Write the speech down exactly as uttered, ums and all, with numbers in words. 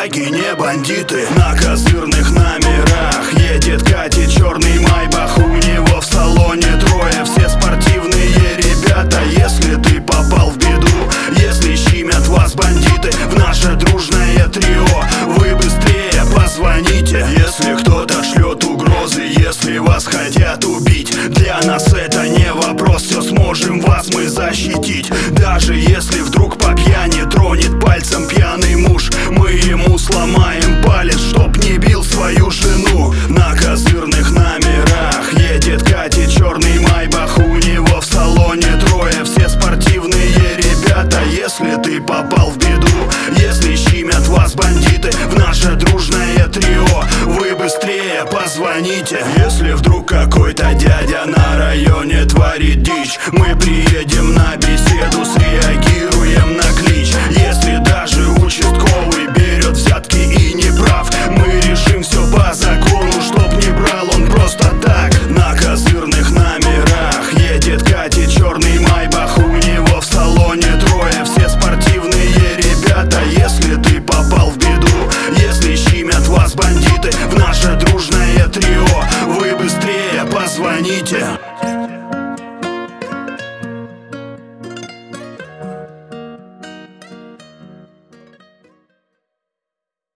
трудяги, не бандиты. На козырных номерах едет, катит черный майбах. У него в салоне трое, все спортивные ребята. Если ты попал в беду, если щемят вас бандиты, в наше дружное трио вы быстрее позвоните. Если кто-то шлет угрозы, если вас хотят убить, для нас это не вопрос, все сможем вас мы защитить. Даже если вдруг по пьяни тронет пальцем пьяный муж, мы ему сломаем палец, чтоб не бил свою жену. На козырных номерах едет, катит черный майбах. У него в салоне трое, все спортивные ребята. Если ты попал в беду, если щемят вас бандиты, в наше дружное трио вы быстрее позвоните. Если вдруг какой-то дядя на районе творит дичь, мы приедем на беседу, среагируем на клич. Если даже участковый берет взятки и не прав, мы решим все по закону, чтоб не брал он просто так. На козырных номерах едет, катит черный майбах. У него в салоне трое, все спортивные ребята. Если ты попал в беду, если щемят вас бандиты, в наше дружное трио вы быстрее позвоните.